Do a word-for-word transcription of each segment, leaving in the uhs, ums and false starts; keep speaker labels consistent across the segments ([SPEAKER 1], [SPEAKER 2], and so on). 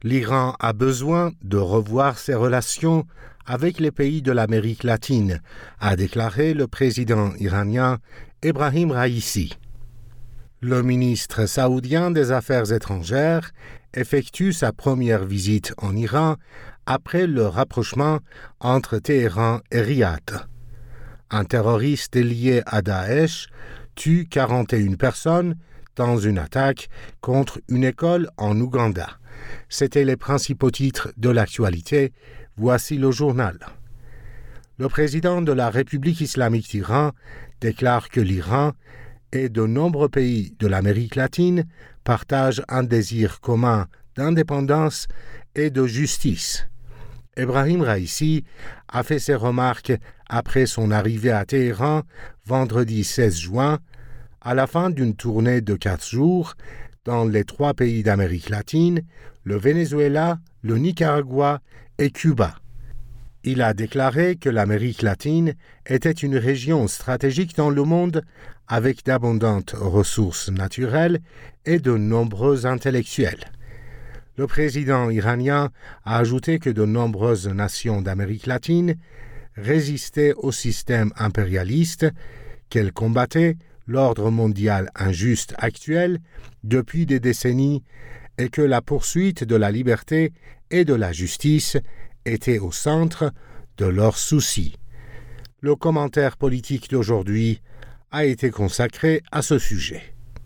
[SPEAKER 1] L'Iran a besoin de revoir ses relations avec les pays de l'Amérique latine, a déclaré le président iranien Ebrahim Raïssi. Le ministre saoudien des Affaires étrangères effectue sa première visite en Iran après le rapprochement entre Téhéran et Riyad. Un terroriste lié à Daesh tue quarante et une personnes dans une attaque contre une école en Ouganda. C'étaient les principaux titres de l'actualité. Voici le journal. Le président de la République islamique d'Iran déclare que l'Iran et de nombreux pays de l'Amérique latine partagent un désir commun d'indépendance et de justice. Ebrahim Raïssi a fait ses remarques après son arrivée à Téhéran vendredi seize juin, à la fin d'une tournée de quatre jours dans les trois pays d'Amérique latine, le Venezuela, le Nicaragua et Cuba. Il a déclaré que l'Amérique latine était une région stratégique dans le monde avec d'abondantes ressources naturelles et de nombreux intellectuels. Le président iranien a ajouté que de nombreuses nations d'Amérique latine résistaient au système impérialiste, qu'elles combattaient l'ordre mondial injuste actuel depuis des décennies et que la poursuite de la liberté et de la justice était au centre de leurs soucis. Le commentaire politique d'aujourd'hui a été consacré à ce sujet.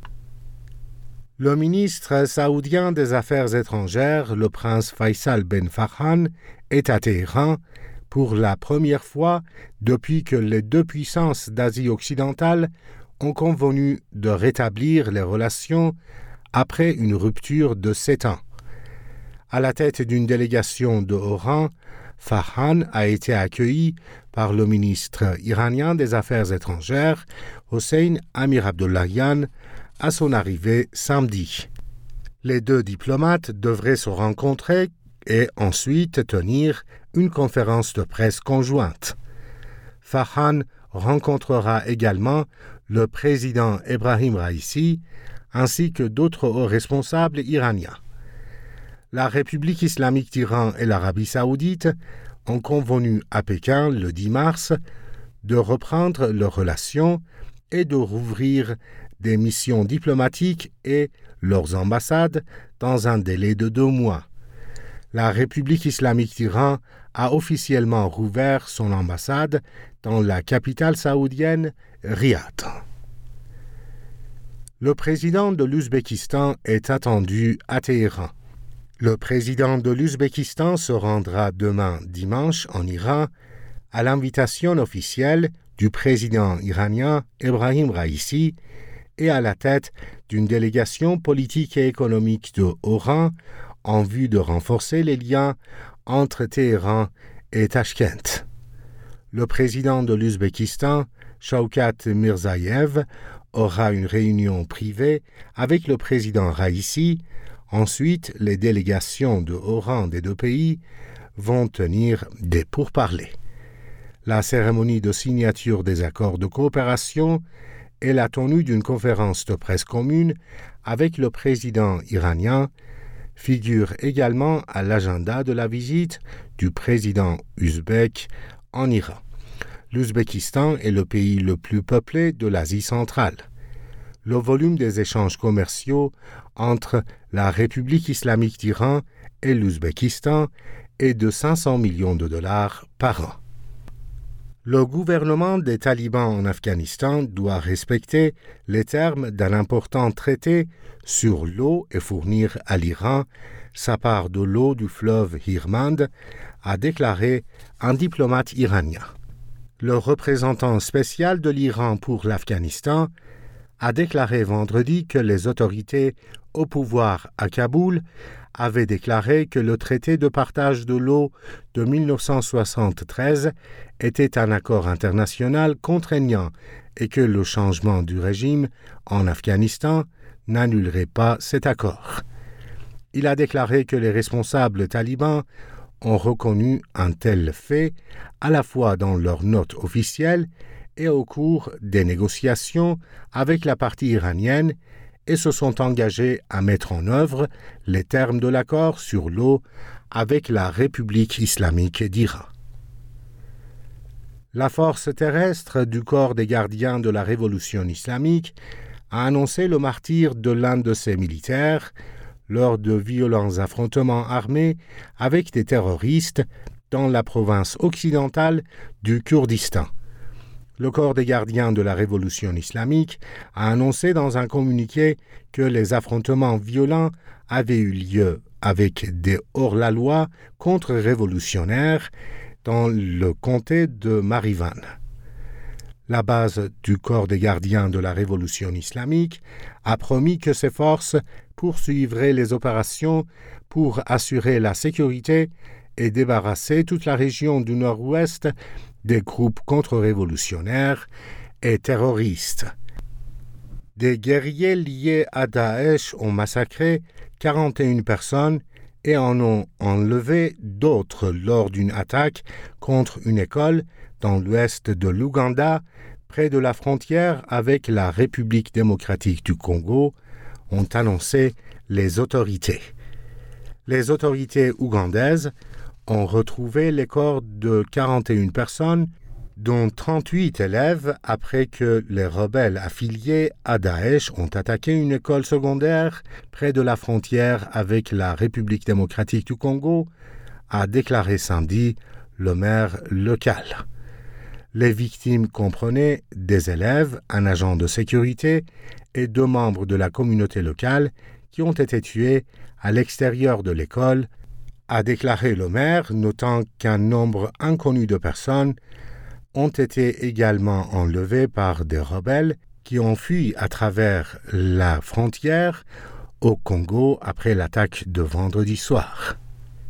[SPEAKER 1] Le ministre saoudien des Affaires étrangères, le prince Faisal Ben Farhan, est à Téhéran pour la première fois depuis que les deux puissances d'Asie occidentale ont convenu de rétablir les relations après une rupture de sept ans. À la tête d'une délégation de haut rang, Farhan a été accueilli par le ministre iranien des Affaires étrangères, Hossein Amir Abdollahian, à son arrivée samedi. Les deux diplomates devraient se rencontrer et ensuite tenir une conférence de presse conjointe. Farhan rencontrera également le président Ebrahim Raïssi ainsi que d'autres hauts responsables iraniens. La République islamique d'Iran et l'Arabie saoudite ont convenu à Pékin le dix mars de reprendre leurs relations et de rouvrir des missions diplomatiques et leurs ambassades dans un délai de deux mois. La République islamique d'Iran a officiellement rouvert son ambassade dans la capitale saoudienne, Riyad. Le président de l'Ouzbékistan est attendu à Téhéran. Le président de l'Ouzbékistan se rendra demain dimanche en Iran à l'invitation officielle du président iranien Ebrahim Raïssi et à la tête d'une délégation politique et économique de haut rang en vue de renforcer les liens entre Téhéran et Tachkent. Le président de l'Ouzbékistan, Shavkat Mirzayev, aura une réunion privée avec le président Raïssi. Ensuite, les délégations de haut rang des deux pays vont tenir des pourparlers. La cérémonie de signature des accords de coopération et la tenue d'une conférence de presse commune avec le président iranien figurent également à l'agenda de la visite du président ouzbek en Iran. L'Ouzbékistan est le pays le plus peuplé de l'Asie centrale. Le volume des échanges commerciaux entre la République islamique d'Iran et l'Ouzbékistan est de cinq cents millions de dollars par an. Le gouvernement des talibans en Afghanistan doit respecter les termes d'un important traité sur l'eau et fournir à l'Iran sa part de l'eau du fleuve Hirmand, a déclaré un diplomate iranien. Le représentant spécial de l'Iran pour l'Afghanistan a déclaré vendredi que les autorités au pouvoir à Kaboul avaient déclaré que le traité de partage de l'eau de dix-neuf cent soixante-treize était un accord international contraignant et que le changement du régime en Afghanistan n'annulerait pas cet accord. Il a déclaré que les responsables talibans ont reconnu un tel fait à la fois dans leurs notes officielles et au cours des négociations avec la partie iranienne et se sont engagés à mettre en œuvre les termes de l'accord sur l'eau avec la République islamique d'Iran. La force terrestre du corps des gardiens de la révolution islamique a annoncé le martyre de l'un de ses militaires lors de violents affrontements armés avec des terroristes dans la province occidentale du Kurdistan. Le corps des gardiens de la révolution islamique a annoncé dans un communiqué que les affrontements violents avaient eu lieu avec des hors-la-loi contre-révolutionnaires dans le comté de Marivan. La base du corps des gardiens de la révolution islamique a promis que ses forces poursuivraient les opérations pour assurer la sécurité et débarrasser toute la région du nord-ouest des groupes contre-révolutionnaires et terroristes. Des guerriers liés à Daesh ont massacré quarante et une personnes et en ont enlevé d'autres lors d'une attaque contre une école dans l'ouest de l'Ouganda, près de la frontière avec la République démocratique du Congo, ont annoncé les autorités. Les autorités ougandaises ont retrouvé les corps de quarante et une personnes, dont trente-huit élèves, après que les rebelles affiliés à Daesh ont attaqué une école secondaire près de la frontière avec la République démocratique du Congo, a déclaré samedi le maire local. Les victimes comprenaient des élèves, un agent de sécurité et deux membres de la communauté locale qui ont été tués à l'extérieur de l'école, a déclaré le maire, notant qu'un nombre inconnu de personnes ont été également enlevés par des rebelles qui ont fui à travers la frontière au Congo après l'attaque de vendredi soir.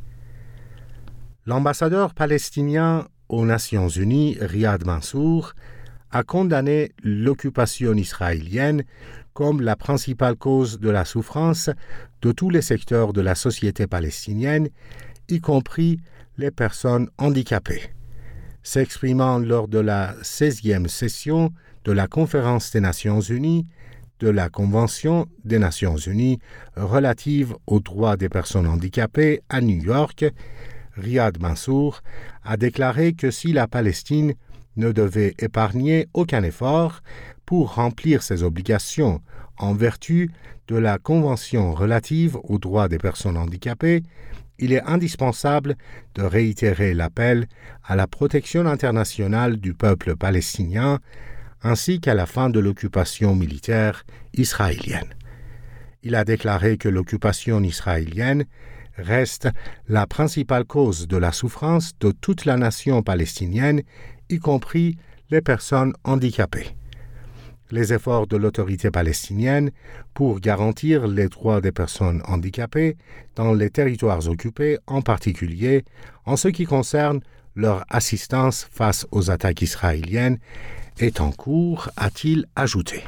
[SPEAKER 1] L'ambassadeur palestinien aux Nations Unies, Riyad Mansour, a condamné l'occupation israélienne comme la principale cause de la souffrance de tous les secteurs de la société palestinienne, y compris les personnes handicapées. S'exprimant lors de la seizième session de la Conférence des Nations Unies, de la Convention des Nations Unies relative aux droits des personnes handicapées à New York, Riyad Mansour a déclaré que si la Palestine ne devait épargner aucun effort pour remplir ses obligations en vertu de la Convention relative aux droits des personnes handicapées, il est indispensable de réitérer l'appel à la protection internationale du peuple palestinien ainsi qu'à la fin de l'occupation militaire israélienne. Il a déclaré que l'occupation israélienne reste la principale cause de la souffrance de toute la nation palestinienne, y compris les personnes handicapées. Les efforts de l'autorité palestinienne pour garantir les droits des personnes handicapées dans les territoires occupés, en particulier en ce qui concerne leur assistance face aux attaques israéliennes, est en cours, a-t-il ajouté.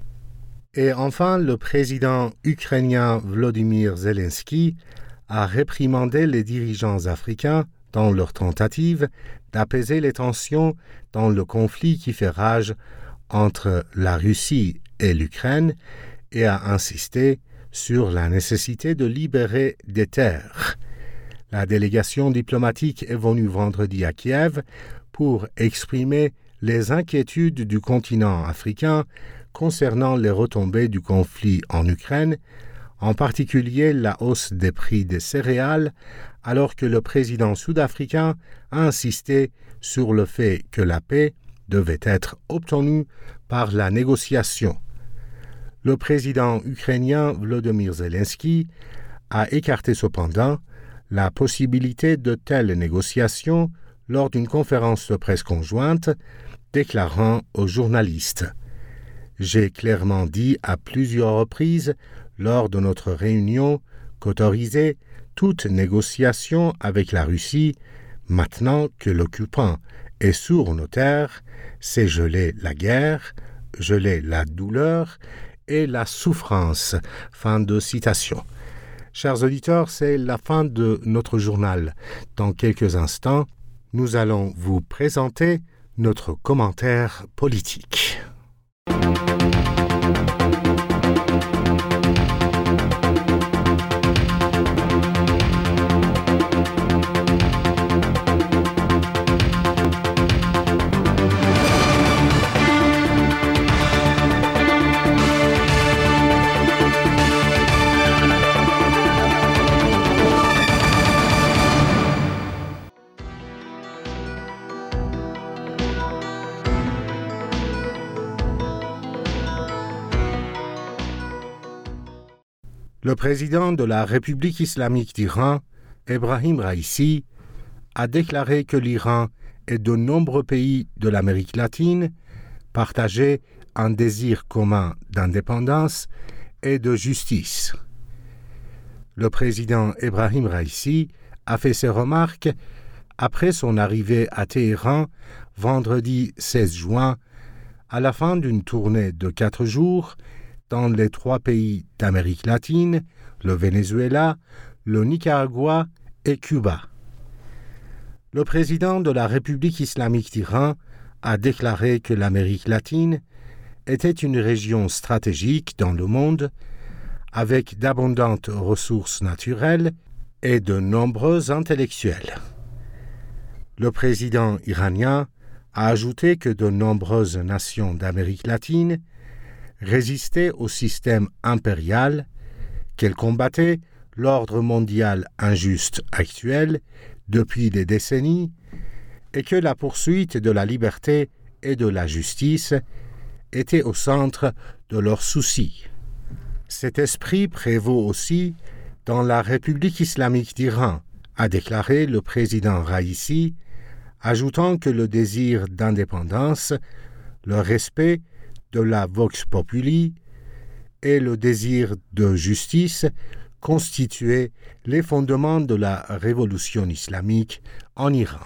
[SPEAKER 1] Et enfin, le président ukrainien Volodymyr Zelensky a réprimandé les dirigeants africains dans leur tentative d'apaiser les tensions dans le conflit qui fait rage entre la Russie et l'Ukraine et a insisté sur la nécessité de libérer des terres. La délégation diplomatique est venue vendredi à Kiev pour exprimer les inquiétudes du continent africain concernant les retombées du conflit en Ukraine, en particulier la hausse des prix des céréales, alors que le président sud-africain a insisté sur le fait que la paix devait être obtenue par la négociation. Le président ukrainien Volodymyr Zelensky a écarté cependant la possibilité de telles négociations lors d'une conférence de presse conjointe, déclarant aux journalistes « J'ai clairement dit à plusieurs reprises lors de notre réunion qu'autoriser toute négociation avec la Russie, maintenant que l'occupant est sur nos terres, c'est geler la guerre, geler la douleur et la souffrance. » Fin de citation. Chers auditeurs, c'est la fin de notre journal. Dans quelques instants, nous allons vous présenter notre commentaire politique. Le président de la République islamique d'Iran, Ebrahim Raïssi, a déclaré que l'Iran et de nombreux pays de l'Amérique latine partageaient un désir commun d'indépendance et de justice. Le président Ebrahim Raïssi a fait ces remarques après son arrivée à Téhéran vendredi seize juin, à la fin d'une tournée de quatre jours dans les trois pays d'Amérique latine, le Venezuela, le Nicaragua et Cuba. Le président de la République islamique d'Iran a déclaré que l'Amérique latine était une région stratégique dans le monde, avec d'abondantes ressources naturelles et de nombreux intellectuels. Le président iranien a ajouté que de nombreuses nations d'Amérique latine résistaient au système impérial, qu'elles combattaient l'ordre mondial injuste actuel depuis des décennies et que la poursuite de la liberté et de la justice était au centre de leurs soucis. Cet esprit prévaut aussi dans la République islamique d'Iran, a déclaré le président Raïssi, ajoutant que le désir d'indépendance, le respect de la vox populi et le désir de justice constituaient les fondements de la révolution islamique en Iran.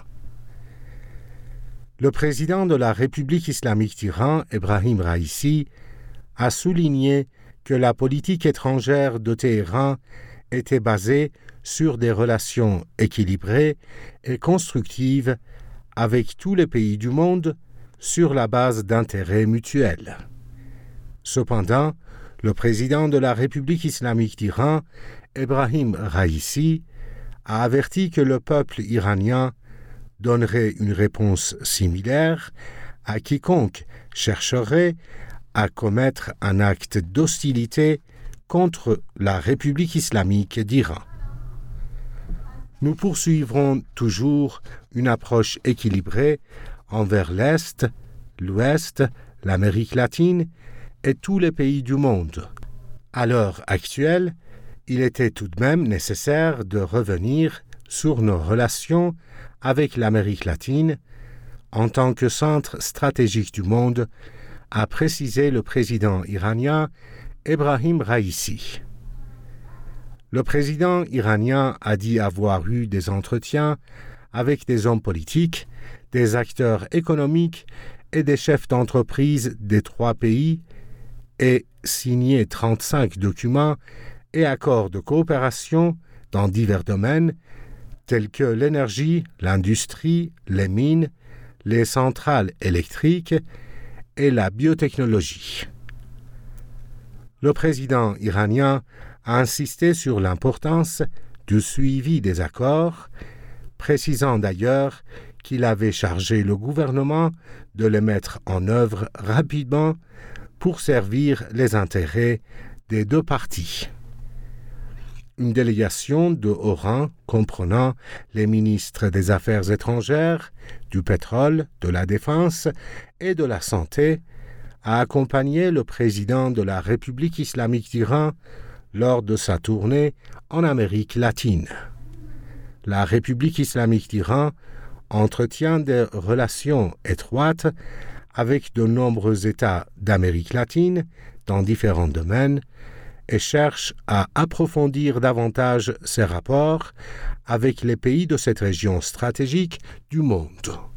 [SPEAKER 1] Le président de la République islamique d'Iran, Ebrahim Raïssi, a souligné que la politique étrangère de Téhéran était basée sur des relations équilibrées et constructives avec tous les pays du monde sur la base d'intérêts mutuels. Cependant, le président de la République islamique d'Iran, Ebrahim Raïssi, a averti que le peuple iranien donnerait une réponse similaire à quiconque chercherait à commettre un acte d'hostilité contre la République islamique d'Iran. Nous poursuivrons toujours une approche équilibrée envers l'Est, l'Ouest, l'Amérique latine et tous les pays du monde. À l'heure actuelle, il était tout de même nécessaire de revenir sur nos relations avec l'Amérique latine en tant que centre stratégique du monde, a précisé le président iranien Ebrahim Raïssi. Le président iranien a dit avoir eu des entretiens avec des hommes politiques, des acteurs économiques et des chefs d'entreprise des trois pays et signé trente-cinq documents et accords de coopération dans divers domaines tels que l'énergie, l'industrie, les mines, les centrales électriques et la biotechnologie. Le président iranien a insisté sur l'importance du suivi des accords, précisant d'ailleurs qu'il avait chargé le gouvernement de les mettre en œuvre rapidement pour servir les intérêts des deux parties. Une délégation de haut rang comprenant les ministres des Affaires étrangères, du pétrole, de la défense et de la santé a accompagné le président de la République islamique d'Iran lors de sa tournée en Amérique latine. La République islamique d'Iran entretient des relations étroites avec de nombreux États d'Amérique latine dans différents domaines et cherche à approfondir davantage ses rapports avec les pays de cette région stratégique du monde.